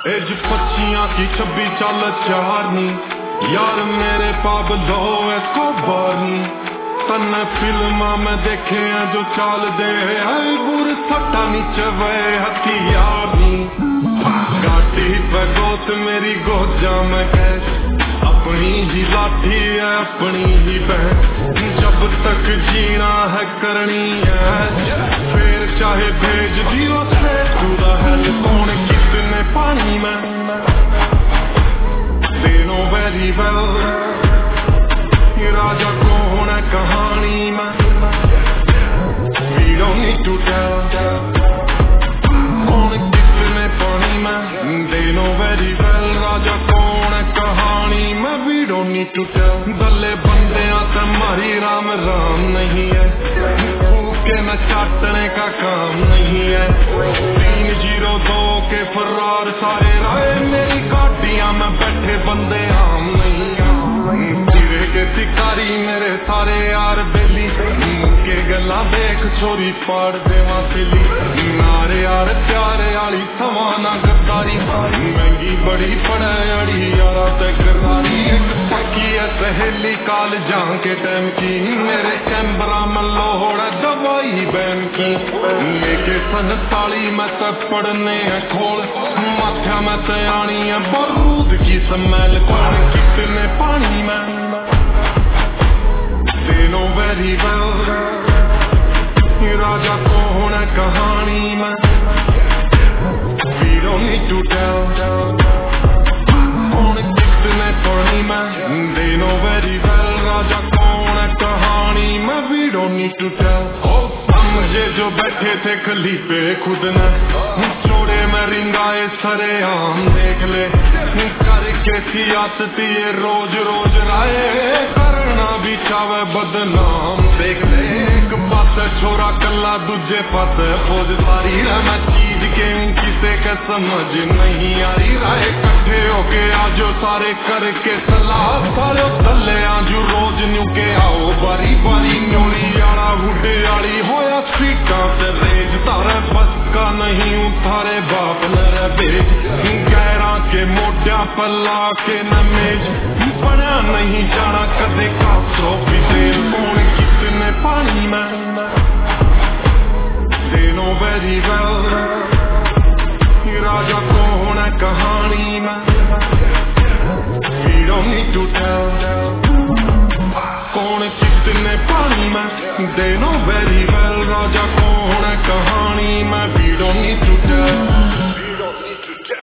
as 25 की 26 चल चारनी यार मेरे पाबलो को बारनी तन फिल्मा में देखे हैं जो चाल दे बुर सट्टा नीचे वे हथियार नी गाटी पे गोत मेरी गोजा में कैश अपनी ही लाठी है अपनी ही बहन जब तक जीना है करनी है फिर चाहे भेज दियो से पूरा है कौन कितने पानी में they know very well ये राजा कौन है कहानी में we don't need to tell कौन कितने पानी में they know very well राजा कौन है कहानी में we don't need to tell दले बंदे आते मारी राम राम नहीं है के न चाटने का काम नहीं है 302 के फरार सारे राय मेरी गाड़ियां में बैठे बंदे आम नहीं तेरे के शिकारी मेरे सारे यार बेली के गला देख छोरी पाड़ देवा सिली नारे यार प्यारे आली समाना गद्दारी महंगी बड़ी पड़े अड़ी यारा ते करारी एक पक्की है सहेली काल जान के टाइम की मेरे कैमरा में लोड़ दवाई बैन की लेके संताली में तब पड़ने हैं खोल माथा में तयानी है बारूद की स्मेल कौन कितने पानी में they know very well ये राजा कौन है कहानी में we don't need to tell कौन कितने पानी में they know very well राजा कौन है कहानी में we don't need to tell समझे जो बैठे थे खली पे खुद न छोड़े में रिंगाए सरे आम देख ले करके सियासती ये रोज रोज राय करना भी चावे बदनाम देख ले एक पास छोरा कल्ला दूजे पास फौज सारी मैं चीज के किसे का समझ नहीं आ रही राय इकट्ठे होके आजो सारे करके सलाह सारे थले आजू रोज न्यू के आओ बारी बारी न्योली आड़ा बुढ़े आड़ी होया सीटा से रेज तारे बस का नहीं उतारे बाप न बेच गैरा के मोटिया पल्ला के नमेज बना नहीं जाना कदे का ट्रॉफी तेल कौन कितने पानी में they know very well ये राजा कौन है कहानी में we don't need to tell कौन कितने पानी में they know very well राजा कौन है कहानी